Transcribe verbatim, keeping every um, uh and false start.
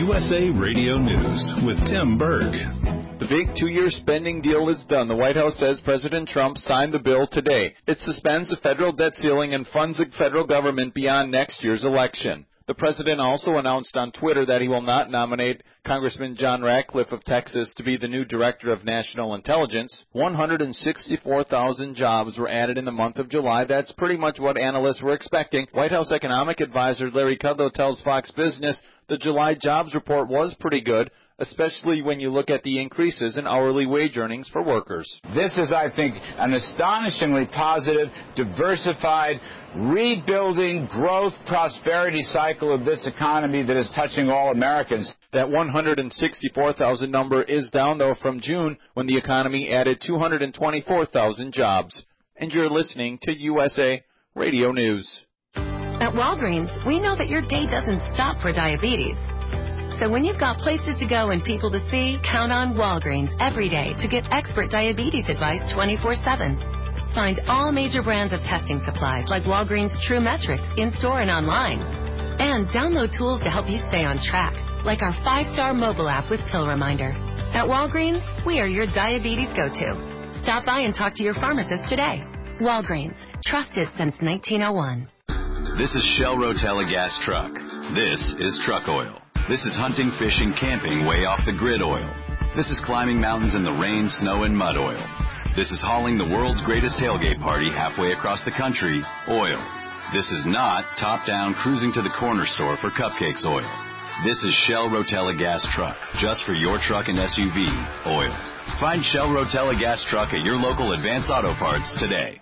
U S A Radio News with Tim Berg. The big two-year spending deal is done. The White House says President Trump signed the bill today. It suspends the federal debt ceiling and funds the federal government beyond next year's election. The president also announced on Twitter that he will not nominate Congressman John Ratcliffe of Texas to be the new Director of National Intelligence. one hundred sixty-four thousand jobs were added in the month of July. That's pretty much what analysts were expecting. White House economic advisor Larry Kudlow tells Fox Business the July jobs report was pretty good, especially when you look at the increases in hourly wage earnings for workers. This is, I think, an astonishingly positive, diversified, rebuilding, growth, prosperity cycle of this economy that is touching all Americans. That one hundred sixty-four thousand number is down, though, from June, when the economy added two hundred twenty-four thousand jobs. And you're listening to U S A Radio News. At Walgreens, we know that your day doesn't stop for diabetes. So when you've got places to go and people to see, count on Walgreens every day to get expert diabetes advice twenty-four seven. Find all major brands of testing supplies like Walgreens True Metrics in-store and online. And download tools to help you stay on track, like our five-star mobile app with Pill Reminder. At Walgreens, we are your diabetes go-to. Stop by and talk to your pharmacist today. Walgreens, trusted since nineteen oh one. This is Shell Rotella Gas Truck. This is truck oil. This is hunting, fishing, camping way off the grid oil. This is climbing mountains in the rain, snow, and mud oil. This is hauling the world's greatest tailgate party halfway across the country, oil. This is not top-down cruising to the corner store for cupcakes oil. This is Shell Rotella Gas Truck, just for your truck and S U V, oil. Find Shell Rotella Gas Truck at your local Advance Auto Parts today.